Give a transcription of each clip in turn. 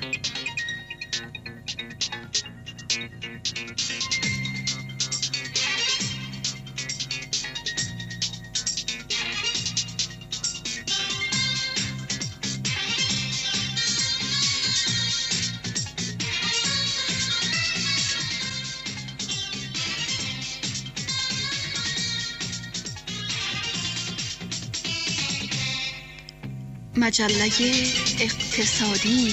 مجله اقتصادی.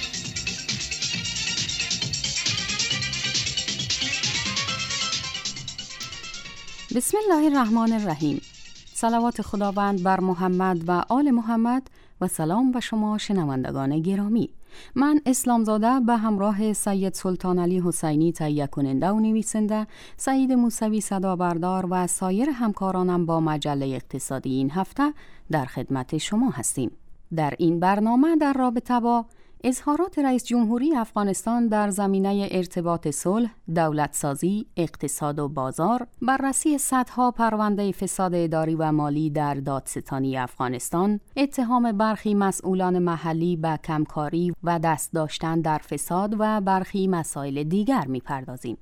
بسم الله الرحمن الرحیم. صلوات خداوند بر محمد و آل محمد و سلام به شما شنوندگان گرامی. من اسلامزاده به همراه سید سلطان علی حسینی تهیه کننده و نویسنده، سعید موسوی صدا بردار و سایر همکارانم با مجله اقتصادی این هفته در خدمت شما هستیم. در این برنامه در رابطه با اظهارات رئیس جمهوری افغانستان در زمینه ارتباط صلح، دولتسازی، اقتصاد و بازار، بررسی صدها پرونده فساد اداری و مالی در دادستانی افغانستان، اتهام برخی مسئولان محلی به کمکاری و دست داشتن در فساد و برخی مسائل دیگر می‌پردازیم.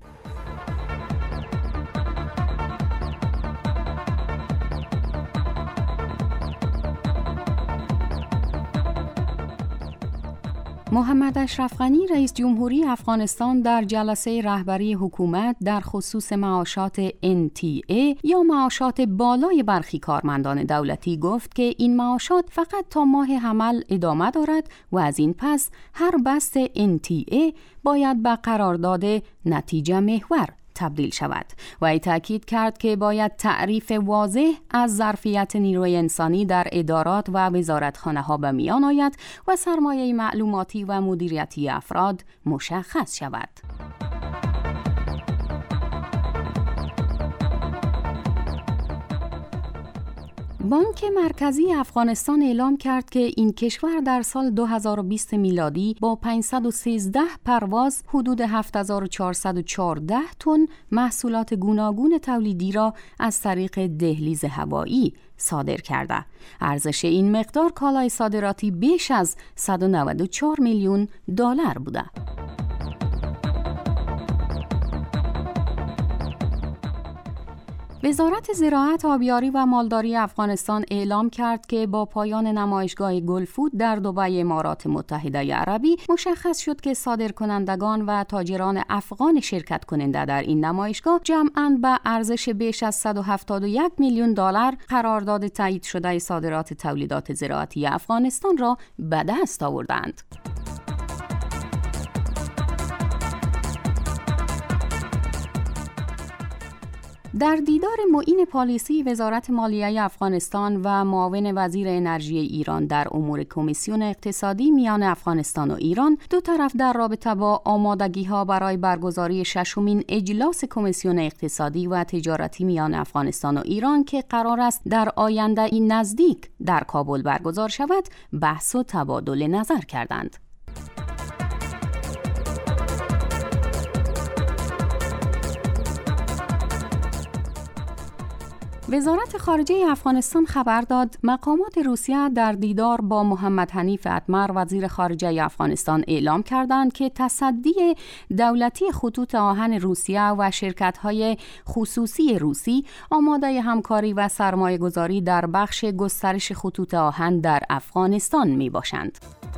محمد اشرف غنی رئیس جمهوری افغانستان در جلسه رهبری حکومت در خصوص معاشات NTA یا معاشات بالای برخی کارمندان دولتی گفت که این معاشات فقط تا ماه حمل ادامه دارد و از این پس هر بست NTA باید به قرارداد نتیجه محور تبدیل شود و ای تأکید کرد که باید تعریف واضح از ظرفیت نیروی انسانی در ادارات و وزارتخانه‌ها به میان آید و سرمایه معلوماتی و مدیریتی افراد مشخص شود. بانک مرکزی افغانستان اعلام کرد که این کشور در سال 2020 میلادی با 513 پرواز حدود 7414 تن محصولات گوناگون تولیدی را از طریق دهلیز هوایی صادر کرده. ارزش این مقدار کالای صادراتی بیش از 194 میلیون دلار بوده. وزارت زراعت، آبیاری و مالداری افغانستان اعلام کرد که با پایان نمایشگاه گلفود در دبی امارات متحده عربی مشخص شد که صادرکنندگان و تاجران افغان شرکت کننده در این نمایشگاه جمعاً به ارزش بیش از 171 میلیون دلار قرارداد تایید شده صادرات تولیدات زراعتی افغانستان را به دست آوردند. در دیدار معین پالیسی وزارت مالیه افغانستان و معاون وزیر انرژی ایران در امور کمیسیون اقتصادی میان افغانستان و ایران، دو طرف در رابطه با آمادگی‌ها برای برگزاری ششمین اجلاس کمیسیون اقتصادی و تجارتی میان افغانستان و ایران که قرار است در آینده این نزدیک در کابل برگزار شود، بحث و تبادل نظر کردند. وزارت خارجه افغانستان خبر داد مقامات روسیه در دیدار با محمد حنیف اتمر وزیر خارجه افغانستان اعلام کردند که تصدی دولتی خطوط آهن روسیه و شرکت‌های خصوصی روسی آماده همکاری و سرمایه‌گذاری در بخش گسترش خطوط آهن در افغانستان می‌باشند.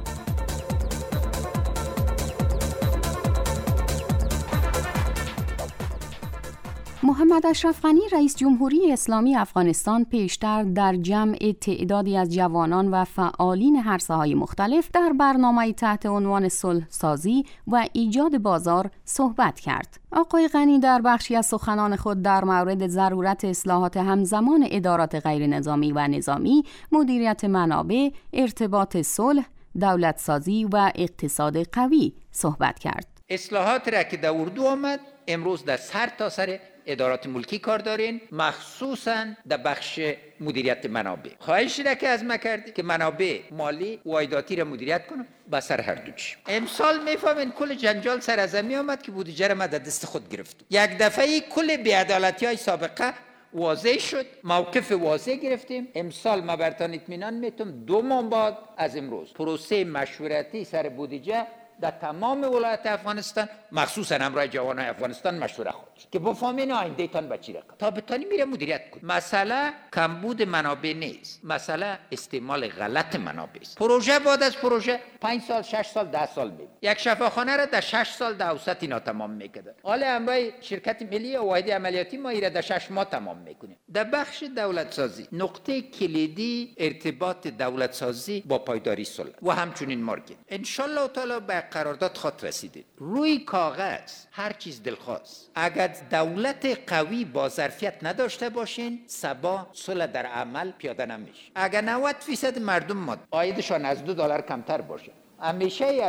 محمد اشرف غنی رئیس جمهوری اسلامی افغانستان پیشتر در جمع تعدادی از جوانان و فعالین هر ساحه‌های مختلف در برنامه‌ای تحت عنوان صلح سازی و ایجاد بازار صحبت کرد. آقای غنی در بخشی از سخنان خود در مورد ضرورت اصلاحات همزمان ادارات غیر نظامی و نظامی، مدیریت منابع، ارتباط صلح، دولتسازی و اقتصاد قوی صحبت کرد. اصلاحات را که در اردو آمد امروز در سر تا سر ادارات ملکی کار دارین، مخصوصاً در بخش مدیریت منابع. خواهشی را که از ما کردید که منابع مالی و عایداتی را مدیریت کنم با سر هر دو چی. امسال میفهمین کل جنجال سر از می آمد که بودجه را ما در دست خود گرفتم. یک دفعه کل بی‌عدالتی‌های سابقه واضح شد، موقف واضح گرفتیم. امسال ما برتان اطمینان میتونم 2 ماه بعد از امروز پروسه مشورتی سر بودجه در تمام ولایت افغانستان، مخصوصا همراه جوانای افغانستان مشوره خودش که بفهمین آینده تان به چی رقم تا بتانی میره مدیریت کن. مسئله کمبود منابع نیست، مسئله استعمال غلط منابع است. پروژه بعد از پروژه 5 سال 6 سال 10 سال میره. یک شفاخانه را در 6 سال در اوسط اینا تمام میکرد. حالا همراه شرکت ملی واحد عملیاتی ما ایره در 6 ماه تمام میکنیم. در بخش دولت سازی نقطه کلیدی ارتباط دولت سازی با پایداری صلح و همچنین مارکت. ان شاء الله تعالی به قرارداد خط رسیدید. روی کاغذ هر چیز دلخواست، اگر دولت قوی با ظرفیت نداشته باشین سبا صلح در عمل پیاده نمیشه. اگر 90% مردم ما عایدشان از $2 کمتر باشه، همیشه یک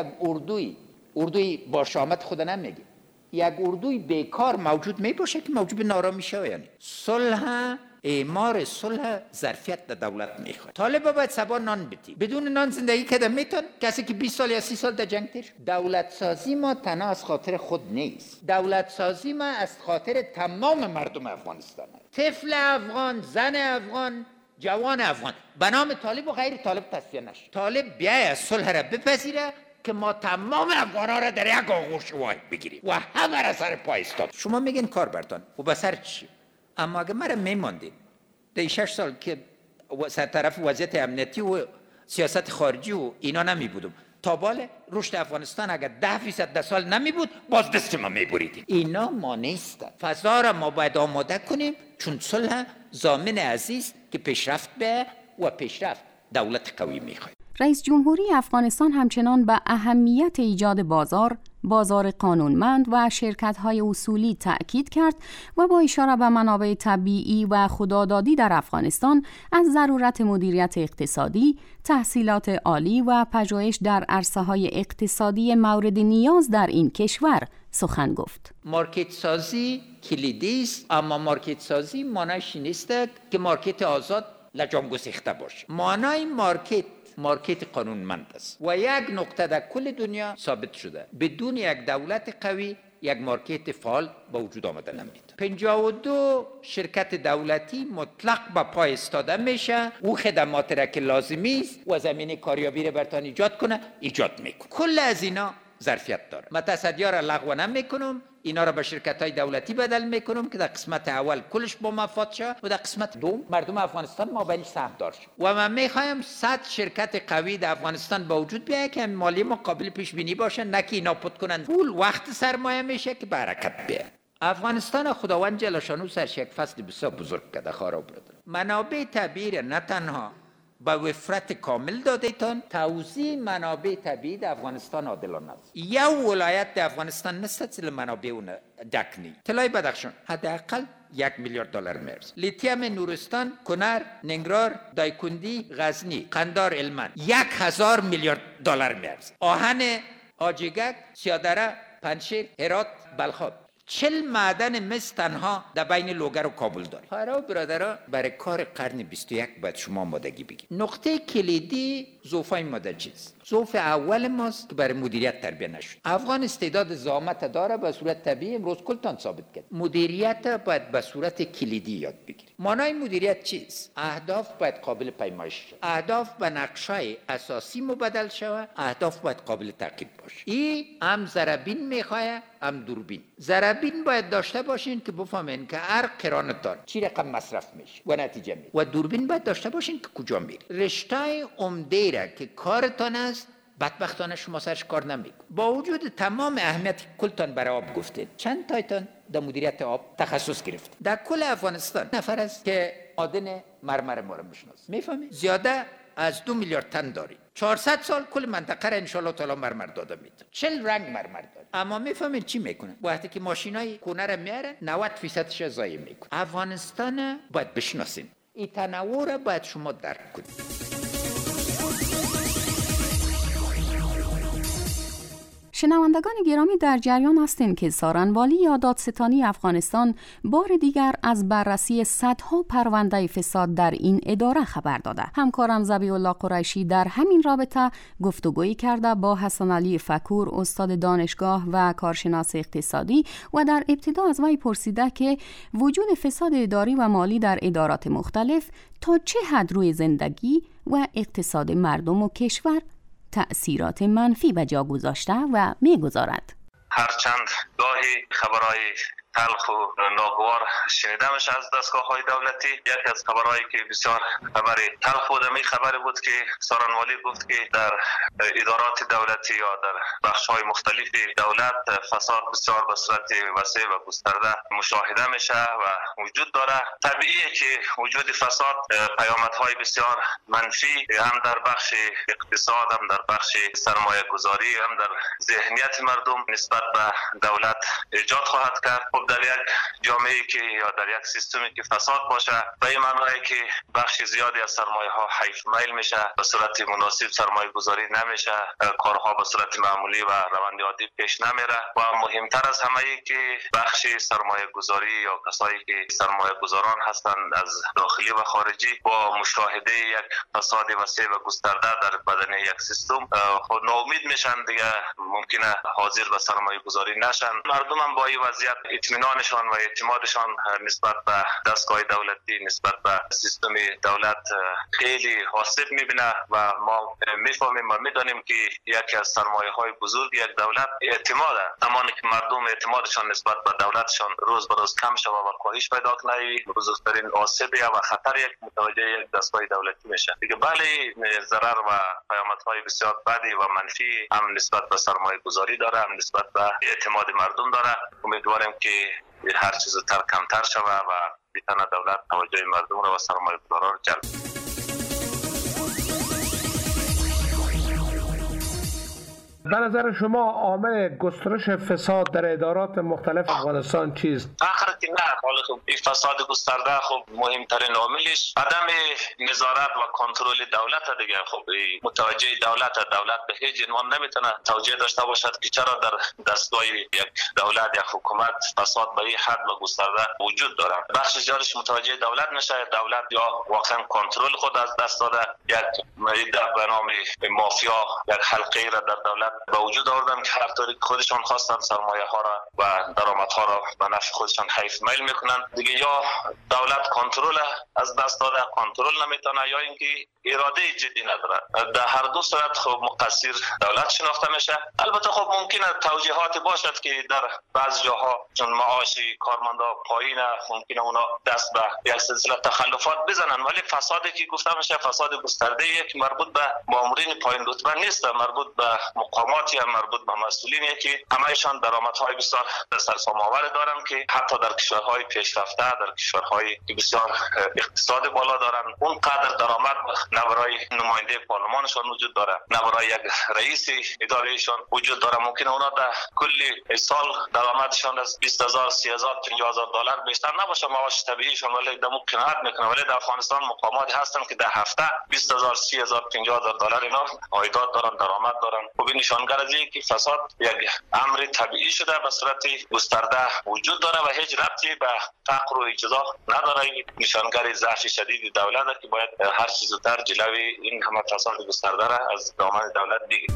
اردوی با شامت خود نمیگه، یک اردوی بیکار موجود می باشه که موجب نارامی شه. یعنی صلح، اعمار صلح ظرفیت در دولت میخواد. طالب باید سبا نان بدی، بدون نان زندگی کردن میتون. کسی که 20 سال یا 30 سال در جنگ تیر. دولت سازی ما تنها از خاطر خود نیست، دولت سازی ما از خاطر تمام مردم افغانستان است. طفل افغان، زن افغان، جوان افغان به نام طالب و غیر طالب تصفیه نشه. طالب بیای از صلح را بپذیره که ما تمام افغانا را در یک آغوش واحد بگیریم و همه را سر پای استاد. شما میگین کار برتان و به سر چی؟ اما اگه مرا میماندین در 6 سال که سر طرف وضعیت امنیتی و سیاست خارجی و اینا نمی بودم، تا بال رشد افغانستان اگر 10% در سال نمی بود باز دست ما می بریدیم. اینا ما نیستن. فضا را ما باید آماده کنیم، چون صلح ضامن عزیز که پیشرفت به و پیشرفت دولت قوی میخواد. رئیس جمهوری افغانستان همچنان به اهمیت ایجاد بازار قانونمند و شرکت‌های اصولی تأکید کرد و با اشاره به منابع طبیعی و خودآزادی در افغانستان از ضرورت مدیریت اقتصادی، تحصیلات عالی و پژوهش در عرصه‌های اقتصادی مورد نیاز در این کشور سخن گفت. مارکت سازی کلیدی است، اما مارکت سازی معنیش نیست که مارکت آزاد لجام گسیخته باشه. معنای مارکت قانونمند است و یک نقطه در کل دنیا ثابت شده بدون یک دولت قوی یک مارکت فعال با وجود آمده نمیتونه. 52 شرکت دولتی مطلق با پای استاده میشه، او خدمات را که لازمی است و زمینه کاریابی را برتان ایجاد میکنه. کل از اینا ظرفیت داره. من تصدیه را لغو نمیکنم، اینا را به شرکت‌های دولتی بدل میکنم که در قسمت اول کلش با مفاد شه و در قسمت دوم مردم افغانستان ما بینش سهمدار شه. و من میخوایم 100 شرکت قوی در افغانستان با وجود بیاید که مالی ما قابل پیش بینی باشه، نه که اینا پد کنن پول وقت سرمایه میشه که برکت بیاد. افغانستان خداوند جل شانو سرش یک فصل بسیار بزرگ کرده خراب کرده. منابع طبیعی نه تنها با وفرت کامل دادیتان، توزیع منابع طبیعی در افغانستان عادلانه است. یا ولایت در افغانستان نستطیل منابع اون دکنی. طلای بدخشان حداقل $1 میلیارد میارزه. لیتیم نورستان، کنر، ننگرهار، دایکندی، غزنی، قندار، هلمند 1000 میلیارد دلار میارزه. آهن آجیگک، سیادره، پنشیر، هرات، بلخاب 40 معدن مس تنها در بین لوگر و کابل داره. خیرها برادرها، برای کار قرن 21 باید شما آمادگی بگید. نقطه کلیدی ظروفای ماده چیست؟ ظروف اول ماست که برای مدیریت تربیه نشد. افغان استعداد زعامت داره، به صورت طبیعی امروز کلتان ثابت کرد. مدیریت باید به صورت کلیدی یاد بگیرید. معنای مدیریت چیست؟ اهداف باید قابل پیمایش شود. اهداف به نقشه‌های اساسی مبدل شود. اهداف باید قابل تعقیب باشه. این هم ضربین میخواد، هم دوربین. ضربین باید داشته باشین که بفهمین که هر قرانتان چی رقم مصرف میشه و نتیجه میده. و دوربین باید داشته باشین که کجا میره. رشته عمده را که کارتان است بدبختانه شما سرش کار نمیکنید. با وجود تمام اهمیت کلتان برای آب گفتید، چند تایتان در مدیریت آب تخصص گرفت؟ در کل افغانستان نفر است که معدن مرمر ما را میشناسه. میفهمید؟ زیاده از 2 میلیارد تن داریم. 400 سال کل منطقه را ان شاء الله تعالی مرمر داده میده. 40 رنگ مرمر داره. اما میفهمید چی میکنن؟ وقتی که ماشینای خونه را میارن 90%ش ضایع میکنن. افغانستان باید بشناسیم. این تنوع را باید شما درک کنید. شنوندگان گرامی، در جریان هستیم که سارنوالی یا دادستانی افغانستان بار دیگر از بررسی صدها پرونده فساد در این اداره خبر داده. همکارم ذبیح الله قریشی در همین رابطه گفتگویی کرده با حسن علی فکور، استاد دانشگاه و کارشناس اقتصادی، و در ابتدا از وی پرسیده که وجود فساد اداری و مالی در ادارات مختلف تا چه حد روی زندگی و اقتصاد مردم و کشور تأثیرات منفی به جا گذاشته و می‌گذارد. هرچند گاهی خبرهای تلخ و ناگوار شنیده میشه از دستگاه‌های دولتی، یکی از خبرهایی که بسیار خبر تلخ بود این خبری بود که سارنوالی گفت که در ادارات دولتی یا در بخش‌های مختلف دولت فساد بسیار به صورت وسیع و گسترده مشاهده میشه و وجود داره. طبیعیه که وجود فساد پیامدهای بسیار منفی هم در بخش اقتصاد، هم در بخش سرمایه گذاری، هم در ذهنیت مردم نسبت به دولت ایجاد خواهد کرد. در یک جامعه‌ای که یا در یک سیستمی که فساد باشه به این معنی که بخش زیادی از سرمایه ها حیف میل میشه، به صورت مناسب سرمایه گذاری نمیشه، کارها به صورت معمولی و روند عادی پیش نمیره و مهمتر از همه ای که بخش سرمایه گذاری یا کسایی که سرمایه گذاران هستند از داخلی و خارجی با مشاهده یک فساد وسیع و گسترده در بدن یک سیستم خود ناامید میشن، دیگه ممکنه حاضر به سرمایه گذاری نشن. مردم هم با این وضعیت اطمینانشان و اعتمادشان نسبت به دستگاه دولتی، نسبت به سیستم دولت خیلی آسیب میبینه و ما میفهمیم و میدانیم که یکی از سرمایه های بزرگ یک دولت اعتماده. زمانی که مردم اعتمادشان نسبت به دولتشان روز به روز کم شود و کاهش پیدا کنه، بزرگترین آسیب و خطر یک متوجه یک دستگاه دولتی میشه. دیگه بله ضرر و پیامدهای بسیار بدی و منفی هم نسبت به سرمایه گذاری داره، هم نسبت به اعتماد مردم داره. امیدواریم که هر چیز زودتر کمتر شود و بتونه دولت توجه مردم را و سرمایه گذاران را جلب. به نظر شما عامل گسترش فساد در ادارات مختلف افغانستان چیست؟ آخر که نه، حالا خب این فساد گسترده خب مهمترین عاملش عدم نظارت و کنترل دولت دیگه. خب متوجه دولت به هیچ عنوان نمیتونه توجه داشته باشد که چرا در دستگاه یک دولت یا حکومت فساد به این حد و گسترده وجود داره. بخش زیادش متوجه دولت نشه، دولت یا واقعا کنترل خود از دست داده، یک به نام مافیا یک حلقه را در دولت به وجود آوردن که هر طوری خودشان خواستن سرمایه ها را و درآمد ها را به نفع خودشان حیف میل میکنن. دیگه یا دولت کنترل از دست داده، کنترل نمیتونه، یا اینکه اراده جدی نداره. در هر دو صورت خب مقصر دولت شناخته میشه. البته خب ممکنه توجیهات باشد که در بعض جاها چون معاش کارمندا پایینه ممکنه اونا دست به یک سلسله تخلفات بزنن، ولی فسادی که گفته میشه فساد گسترده یک مربوط به مامورین پایین رتبه نیست، مربوط به مقاماتی هم مربوط به مسئولینی که همه‌شان درآمدهای بسیار سرسام‌آور دارن که حتی در کشورهای پیشرفته، در کشورهای که بسیار اقتصاد بالا دارن، اون قدر درآمد نه برای نماینده پارلمانشان وجود داره، نه برای یک رئیس ادارهشان وجود داره. ممکنه اونا در کل سال درآمدشان از 20000 30000 50000 دلار بیشتر نباشه معاش طبیعیشون، ولی در قناعت میکنه. ولی در افغانستان مقاماتی هستن که در هفته 20000 30000 50000 دلار اینا عایدات دارن، درآمد دارن. خب نشانگر از اینه که فساد یک امر طبیعی شده به صورت گسترده وجود داره و هیچ ربطی به فقر و چیزا نداره. نشانگر ضعف شدید دولت که باید هر چیز زودتر جلوی این همه فساد گسترده را از دامن دولت بگیرد.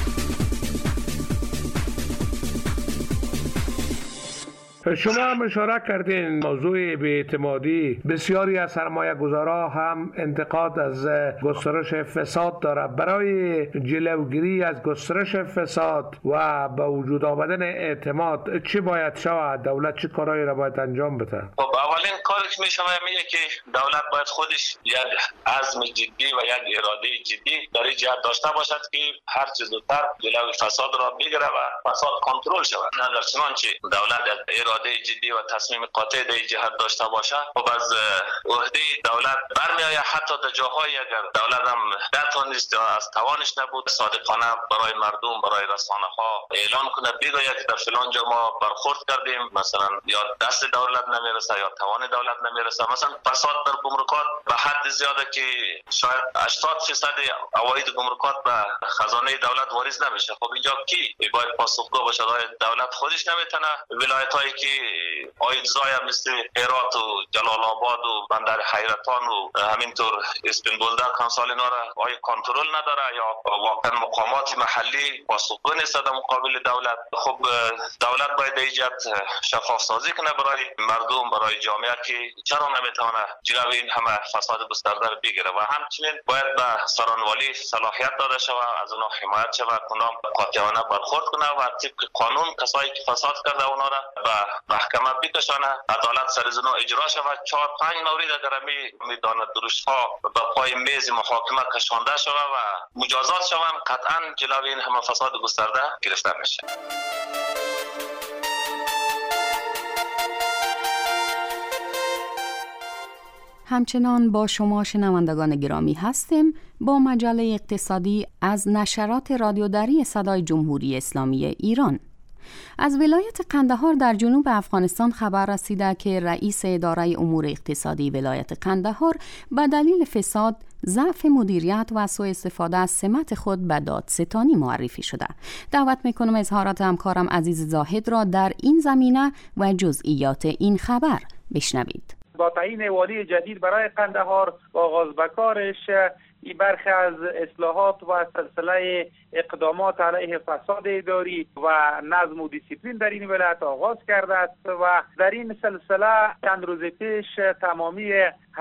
شما هم اشاره کردین موضوع بی‌اعتمادی. بسیاری از سرمایه گذارا هم انتقاد از گسترش فساد داره. برای جلوگیری از گسترش فساد و به وجود آمدن اعتماد چی باید شود؟ دولت چه کارهایی را باید انجام بده؟ خب اولین کاری که میشه میگه که دولت باید خودش یک عزم جدی و یک اراده جدی در این جهت داشته باشد که هر چیز زودتر جلوی فساد را بگیره و فساد کنترل شود. در چنانچه دولت اراده جدی و تصمیم قاطع در جهت داشته باشه خب از عهده دولت برمیآید. حتی در جاهایی اگر دولت هم نتونست یا از توانش نبود صادقانه برای مردم، برای رسانه ها اعلان کنه، بگوید که در فلان جا ما برخورد کردیم، مثلا یا دست دولت نمیرسه یا توان دولت نمیرسه. مثلا فساد در گمرکات به حد زیاده که شاید 80% عواید گمرکات به خزانه دولت واریز نمیشه. خب اینجا کی باید پاسخگو باشه؟ دولت خودش نمیتونه. ولایت‌هایی که اجزای مثل هرات و جلال آباد و بندر حیرتان و همینطور اسپین بولدک کانسال اینا را آیا کنترل نداره یا واقعا مقامات محلی پاسخگو نیست در مقابل دولت. خب دولت باید ایجاد شفاف سازی کنه برای مردم، برای جامعه که چرا نمیتونه جلوی این همه فساد گسترده رو بگیره و همچنین باید به سرانوالی صلاحیت داده شود، از اونها حمایت شود، اونها قاطعانه برخورد کنه و طبق قانون کسایی که فساد کرده اونها را به محکمه بکشانه، عدالت سر از اونها اجرا شود. 4-5 مورد اگر میداند درست ها به پای میز محاکمه کشانده شود و مجازات شوند، قطعا جلوی این همه فساد گسترده گرفته میشه. همچنان با شما شنوندگان گرامی هستیم با مجله اقتصادی از نشرات رادیودری صدای جمهوری اسلامی ایران. از ولایت قندهار در جنوب افغانستان خبر رسیده که رئیس اداره امور اقتصادی ولایت قندهار به دلیل فساد، ضعف مدیریت و سوء استفاده از سمت خود به دادستانی معرفی شده. دعوت میکنم اظهارات همکارم عزیز زاهد را در این زمینه و جزئیات این خبر بشنوید. با تعیین والی جدید برای قندهار و آغاز به کارش، این برخی از اصلاحات و سلسله اقدامات علیه فساد اداری و نظم و دیسیپلین در این ولایت آغاز کرده است و در این سلسله چند روز پیش تمامی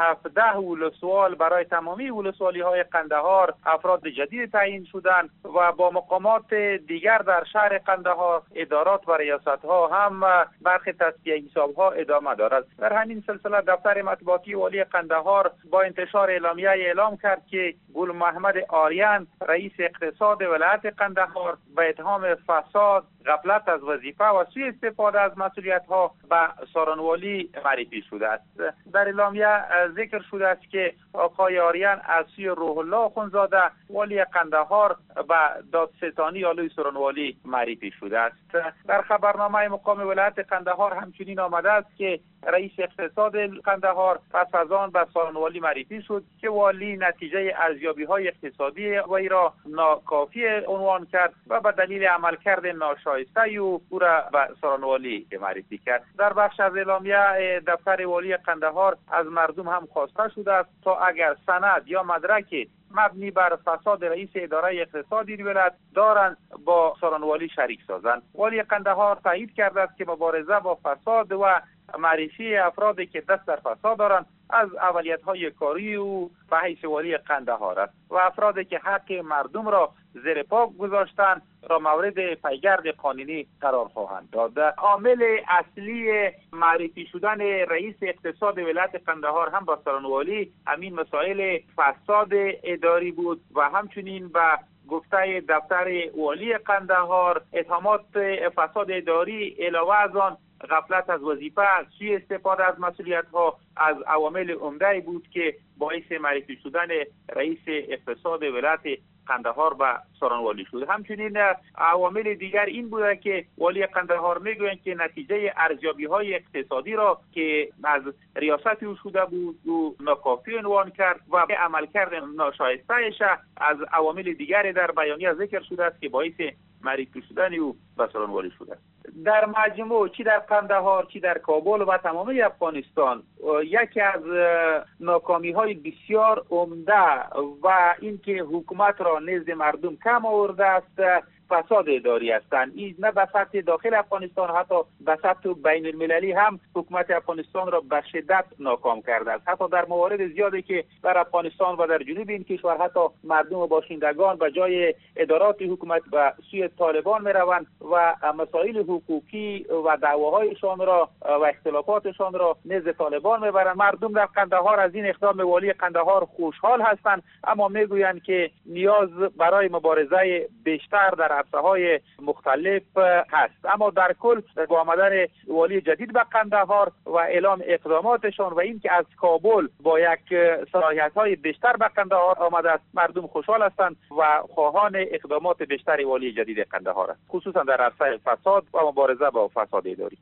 17 ولسوال برای تمامی ولسوالی های قندهار افراد جدید تعیین شدند و با مقامات دیگر در شهر قندهار ادارات و ریاست ها هم برخی تصفیه حساب ها ادامه دارد. در همین سلسله دفتر مطبوعاتی والی قندهار با انتشار اعلامیه اعلام کرد که گل محمد آریان رئیس اقتصاد ولایت قندهار به اتهام فساد، غفلت از وظیفه و سوء استفاده از مسئولیت ها به سارانوالی معرفی شده است. در اعلامیه ذکر شده است که آقای آریان از سوی روح الله اخوندزاده والی قندهار به دادستانی آلوی سارانوالی معرفی شده است. در خبرنامه مقام ولایت قندهار همچنین آمده است که رئیس اقتصاد قندهار پس از آن به سارانوالی معرفی شد که والی نتیجه ارزیابی‌های اقتصادی وی را ناکافی عنوان کرد و به دلیل عملکرد ناشایسته او را به سارانوالی معرفی کرد. در بخش از اعلامیه دفتر والی قندهار از مردم هم خواسته شده است تا اگر سند یا مدرک مبنی بر فساد رئیس اداره اقتصادی ولایت دارند با سارانوالی شریک سازند. والی قندهار تایید کرده است که مبارزه با فساد و معرفی افرادی که دست در فساد دارند از اولویت‌های کاری او به حیث والی قندهار است و افرادی که حق مردم را زیر پا گذاشتند را مورد پیگرد قانونی قرار خواهند داد. عامل اصلی معرفی شدن رئیس اقتصاد ولایت قندهار هم با سارانوالی همین مسائل فساد اداری بود و همچنین به گفته دفتر والی قندهار اتهامات فساد اداری علاوه از آن غفلت از وظیفه، سوء استفاده از مسئولیت ها از عوامل عمده بود که باعث معرفی شدن رئیس اقتصاد ولایت قندهار به سارانوالی شد. همچنین عوامل دیگر این بوده که والی قندهار میگویند که نتیجه ارزیابی‌های اقتصادی را که از ریاست او شده بود و ناکافی عنوان کرد و عملکرد ناشایسته‌اش از عوامل دیگری در بیانیه ذکر شده است که باعث معرفی شدن او به سارانوالی شده است. در مجموع چی در قندهار چی در کابل و تمامی افغانستان یکی از ناکامی‌های بسیار عمده و اینکه حکومت را نزد مردم کم آورده است فساد اداری هستند. این نه به سطح داخل افغانستان، حتی به سطح بین المللی هم حکومت افغانستان را به شدت ناکام کرده است. حتی در موارد زیادی که در افغانستان و در جنوب این کشور حتی مردم و باشندگان به جای ادارات حکومت به سوی طالبان میروند و مسائل حقوقی و دعواهایشان را و اختلافاتشان را نزد طالبان میبرند. مردم در قندهار از این اقدام والی قندهار خوشحال هستند، اما میگویند که نیاز برای مبارزه بیشتر در عرصه‌های مختلف هست. اما در کل با آمدن والی جدید به قندهار و اعلام اقداماتشان و اینکه از کابل با یک صلاحیت‌های بیشتر به قندهار آمده است، مردم خوشحال هستند و خواهان اقدامات بیشتر والی جدید قندهار است، خصوصا در عرصه فساد و مبارزه با فساد اداری.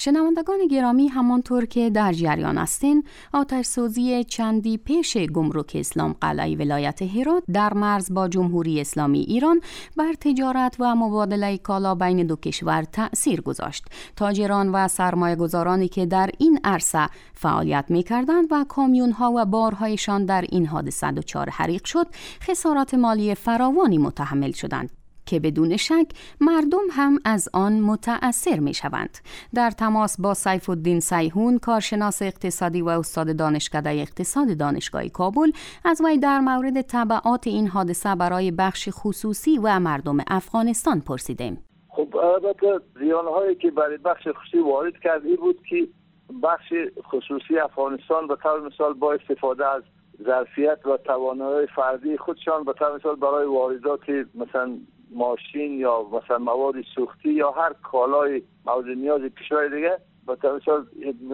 شنوندگان گرامی، همانطور که در جریان هستین، آتش‌سوزی چندی پیش گمرک اسلام قلعه ولایت هرات در مرز با جمهوری اسلامی ایران بر تجارت و مبادله کالا بین دو کشور تأثیر گذاشت. تاجران و سرمایه‌گذارانی که در این عرصه فعالیت می‌کردند و کامیون‌ها و بارهایشان در این حادثه دچار حریق شد، خسارات مالی فراوانی متحمل شدند که بدون شک مردم هم از آن متأثر می شوند. در تماس با سیف الدین سیحون، کارشناس اقتصادی و استاد دانشکده اقتصاد دانشگاه کابل، از وی در مورد تبعات این حادثه برای بخش خصوصی و مردم افغانستان پرسیدیم. خب البته زیان‌هایی که برای بخش خصوصی وارد کرد این بود که بخش خصوصی افغانستان به طور مثال با استفاده از ظرفیت و توانایی فردی خودشان به طور مثال برای واردات مثلا ماشین یا مثلا مواد سوختی یا هر کالای مورد نیاز کشور دیگه به طور مثال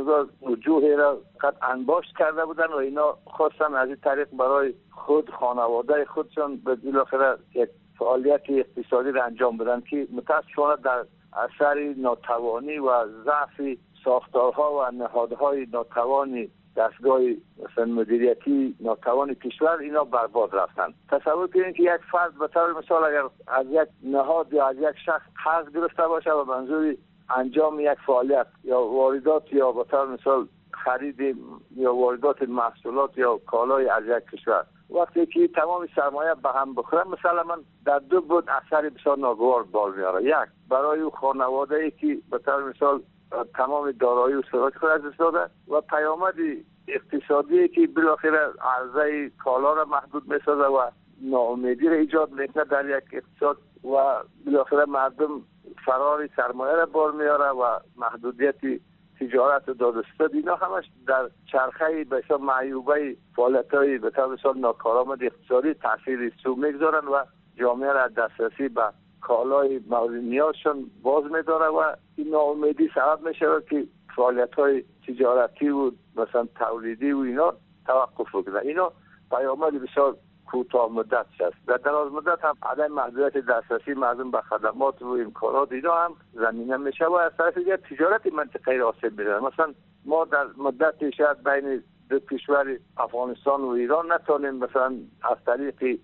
وجوه را قد انباشت کرده بودن و اینا خواستن از این طریق برای خود خانواده خودشان به بالاخره یک فعالیت اقتصادی را انجام بدن که متاسفانه در اثر ناتوانی و ضعف ساختارها و نهادهای ناتوانی دستگاه مثلا مدیریتی ناتوان کشور اینا برباد رفتن. تصور کنید که یک فرد به طور مثال اگر از یک نهاد یا از یک شخص قرض گرفته باشه و منظور انجام یک فعالیت یا واردات یا به طور مثال خرید یا واردات محصولات یا کالای از یک کشور، وقتی که تمام سرمایه به هم بخوره مثلا من در دو بود اثر بسیار ناگوار بار میاره. یک برای او خانواده ای که به طور مثال تمام دارایی و ثروت خود از دست داده و پیامد اقتصادی که بالاخره عرضه کالا را محدود میسازه و ناامیدی را ایجاد میکنه در یک اقتصاد و بالاخره مردم فرار سرمایه را بار میاره و محدودیت تجارت و دادستد اینا همش در چرخه به حساب معیوبه فعالیت‌های به طور مثال ناکارآمد اقتصادی تاثیر سو میگذارن و جامعه را دسترسی به کالای مورد نیازشان باز می‌داره و این ناامیدی سبب میشه که فعالیت‌های تجارتی و مثلا تولیدی و اینا توقف بکنه. اینا پیامد بسیار کوتاه مدت است. در دراز مدت هم عدم محدودیت دسترسی مردم به خدمات و امکانات اینا هم زمینه میشه و از طرف دیگر تجارت منطقه‌ای را آسیب می‌زنه. مثلا ما در مدت شاید بین دو کشور افغانستان و ایران نتونیم مثلا از طریق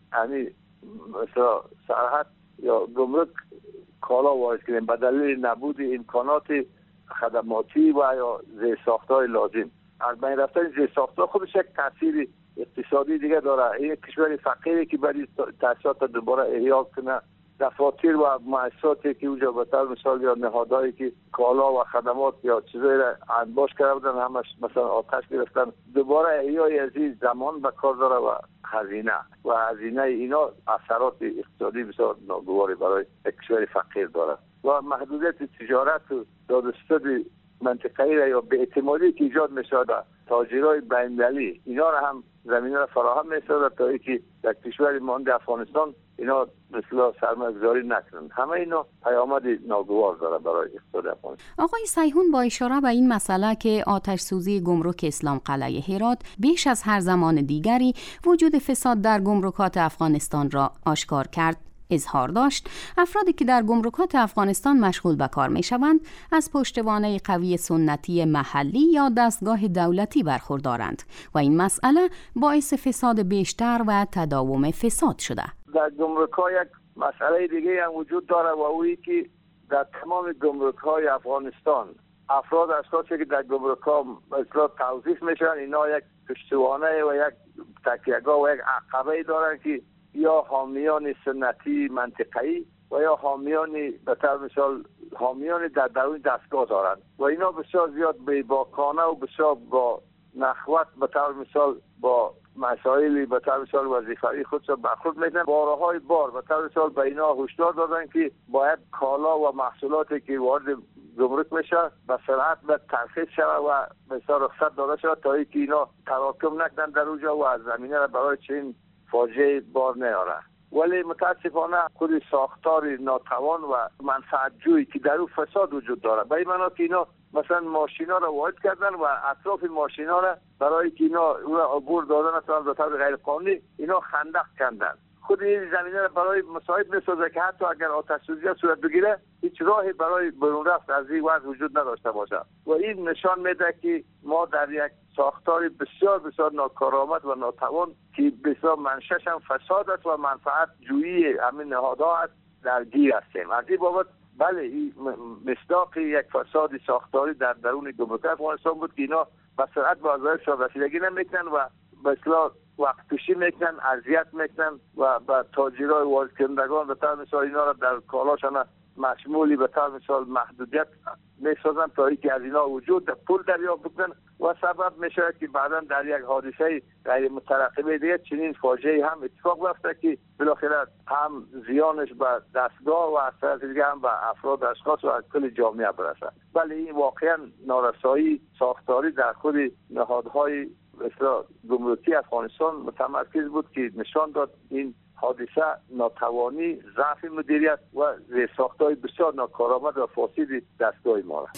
مثلا سرحد یا گمرک کالا وارد کنیم به دلیل نبود امکانات خدماتی و یا زیرساخت‌های لازم. از بین رفتن زیرساخت‌ها خودش یک تاثیر اقتصادی دیگه داره. این کشور فقیری که برای تاسیسات دوباره احیا کنه، دفاتر و مؤسساتی که اونجا به طور مثال یا نهادهایی که کالا و خدمات یا چیزایی را انباش کرده بودن همش مثلا آتش گرفتن، دوباره احیای از این زمان به کار داره و هزینه اینا اثرات اقتصادی بسیار ناگواری برای کشور فقیر داره و محدودیت تجارت و دادستد منطقه‌ای را یا به اعتمادی که ایجاد میشه در تاجرای بین‌المللی اینا را هم زمینه را فراهم می‌سازد تا اینکه در کشور مانند افغانستان اینا مثلا سرمایه‌گذاری نکنند. همه اینا پیامد ناگوار داره برای اقتصاد افغانستان. آقای سیحون با اشاره به این مسئله که آتش سوزی گمرک اسلام قلعه هرات بیش از هر زمان دیگری وجود فساد در گمرکات افغانستان را آشکار کرد، اظهار داشت افرادی که در گمرکات افغانستان مشغول به کار می‌شوند از پشتوانه قوی سنتی محلی یا دستگاه دولتی برخوردارند و این مسئله باعث فساد بیشتر و تداوم فساد شده. در گمرک‌ها یک مسئله دیگه هم وجود داره و اویی که در تمام گمرک‌های افغانستان افراد اشخاصی که در گمرک‌ها مثلا توظیف میشن اینا یک پشتوانه و یک تکیه‌گاه و یک عقبه دارن که یا حامیان سنتی منطقه‌ای و یا حامیان به طور مثال حامیان در درون دستگاه دارند و اینا بسیار زیاد بی‌باکانه و بسیار با نخوت به طور مثال با مسائل به طور مثال وظیفه‌ای خودشون برخورد میکنن. بارهای بار به طور مثال به اینا هشدار دادن که باید کالا و محصولاتی که وارد گمرک میشه به سرعت به ترخیص شود و مثلا رخصت داده شود تا اینکه اینا تراکم نکنن در اونجا و از زمینه را برای چنین فاجعه بار نیاره. ولی متاسفانه خود ساختار ناتوان و منفعت جویی که در اون فساد وجود داره به این معنا که اینا مثلا ماشینا را وارد کردن و اطراف ماشینا را برای که اینا اون عبور دادن به طور غیر قانونی اینا خندق کردن. خود این زمینه را برای مساعد می‌سازه که حتی اگر آتش سوزی صورت بگیره هیچ راهی برای برون رفت از این وضع وجود نداشته باشه و این نشان میده که ما در یک ساختار بسیار بسیار ناکارآمد و ناتوان که بسیار منشأش هم فساد است و منفعت جویی همین نهادها است درگیر هستیم. از این بابت بله این مصداق یک فساد ساختاری در درون گمرک افغانستان بود که اینا به سرعت به وظایفشان رسیدگی نمیکنن و به اصطلاح وقت کشی میکنن، اذیت میکنن و به تاجرای وارد کنندگان به طور مثال اینا را در کالاشان مشمولی به طور مثال محدودیت میسازن تا اینکه از اینا وجود پول دریافت بکنن و سبب میشه که بعدا در یک حادثه غیر مترقبه دیگه چنین فاجعه هم اتفاق بیفته که بالاخره هم زیانش به دستگاه و از طرف دیگه هم به افراد اشخاص و کل جامعه برسه. ولی این واقعا نارسایی ساختاری در خود نهادهای مثلا گمرکی افغانستان متمرکز بود که نشان داد این حادثه ناتوانی، ضعف مدیریت و زیرساخت‌های بسیار ناکارآمد و فاسد دستگاه ما را.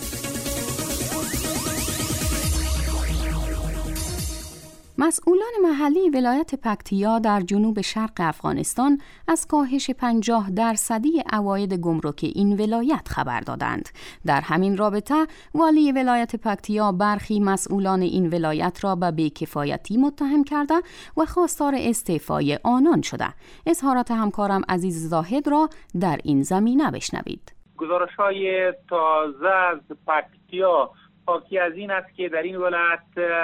مسئولان محلی ولایت پکتیا در جنوب شرق افغانستان از کاهش 50% عواید گمرک این ولایت خبر دادند. در همین رابطه والی ولایت پکتیا برخی مسئولان این ولایت را به بی‌کفایتی متهم کرده و خواستار استعفای آنان شده. اظهارات همکارم عزیز زاهد را در این زمینه بشنوید. گزارش‌های تازه از پکتیا حاکی از این است که در این ولایت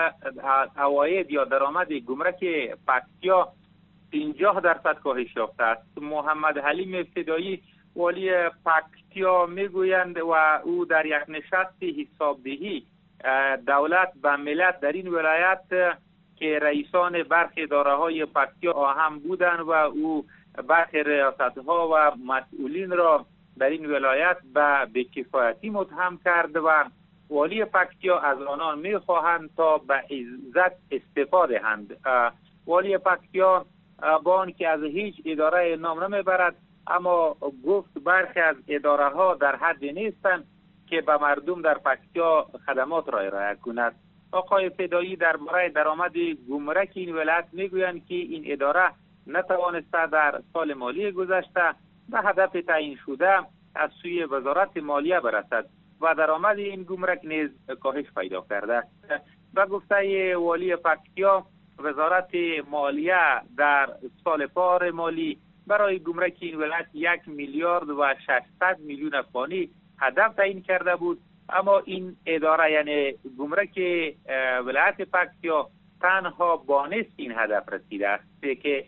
عواید یا درآمد گمرک پکتیا 50% کاهش یافته است. محمد حلیم ابتدایی والی پکتیا میگویند و او در یک نشست حسابدهی دولت به ملت در این ولایت که رئیسان برخی اداره‌های پکتیا هم بودند و او برخی ریاست‌ها و مسئولین را در این ولایت به بی‌کفایتی متهم کرد و والی پکتیا از آنان می‌خواهند تا به عزت استعفا دهند. والی پکتیا با آنکه از هیچ اداره نام نمیبرد اما گفت برخی از اداره ها در حد نیستند که به مردم در پکتیا خدمات را ارائه کند. آقای فدایی درباره درآمد گمرک این ولایت میگویند که این اداره نتوانسته در سال مالی گذشته به هدف تعیین شده از سوی وزارت مالیه برسد و درآمد این گمرک نیز کاهش پیدا کرده است. به گفته والی پکتیا وزارت مالیه در سال پار مالی برای گمرک این ولایت 1 میلیارد و 600 میلیون افغانی هدف تعیین کرده بود، اما این اداره یعنی گمرک ولایت پکتیا تنها با نصف این هدف رسیده است که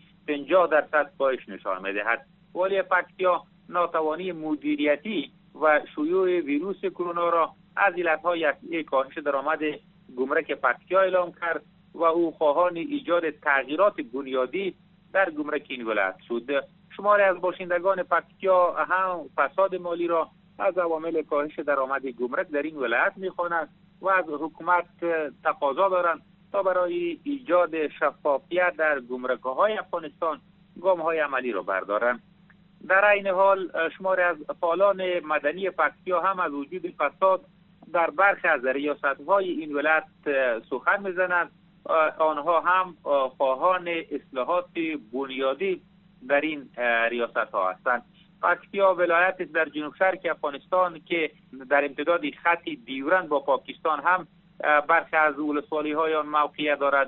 50% کاهش نشان می‌دهد. والی پکتیا ناتوانی مدیریتی و شیوع ویروس کرونا را از علت‌های اصلی کاهش درآمد گمرک پکتیا اعلام کرد و او خواهان ایجاد تغییرات بنیادی در گمرک این ولایت شد. شماری از باشندگان پکتیا هم فساد مالی را از عوامل کاهش درآمد گمرک در این ولایت می‌خوانند و از حکومت تقاضا دارند تا برای ایجاد شفافیت در گمرک‌های افغانستان گام‌های عملی را بردارند. در این حال شماری از فعالان مدنی پکتیا هم از وجود فساد در برخی از ریاست‌های این ولایت سخن می‌زنند. آنها هم خواهان اصلاحات بنیادی در این ریاست‌ها هستند. پکتیا ولایت در جنوب شرق افغانستان که در امتداد خط دیورند با پاکستان هم برخی از ولسوالی‌های آن موقعیت دارد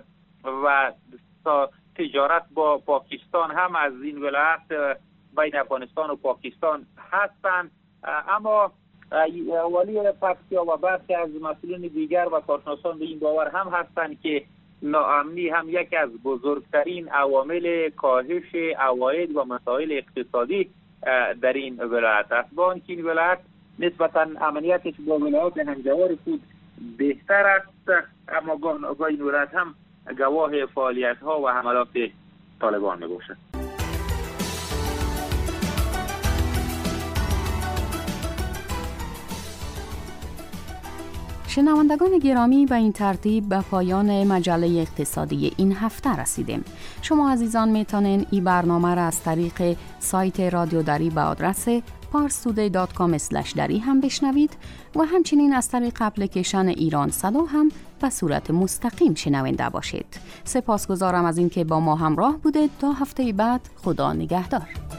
و تجارت با پاکستان هم از این ولایت بین افغانستان و پاکستان هستند. اما والی پکتیا و برخی از مسئولین دیگر و کارشناسان به این باور هم هستند که ناامنی هم یکی از بزرگترین عوامل کاهش عواید و مسائل اقتصادی در این ولایت است. با آنکه این ولایت نسبتا امنیتش با ولایات همجوار خود بهتر است، اما گاه این ولایت هم گواه فعالیت‌ها و حملات طالبان میباشد. شنوندگان گرامی، به این ترتیب به پایان مجله اقتصادی این هفته رسیدیم. شما عزیزان میتونین این برنامه را از طریق سایت رادیو دری به آدرس parstoday.com/dari هم بشنوید و همچنین از طریق اپلیکیشن ایران صدا هم به صورت مستقیم شنونده باشید. سپاسگزارم از اینکه با ما همراه بودید. تا هفته بعد، خدا نگهدار.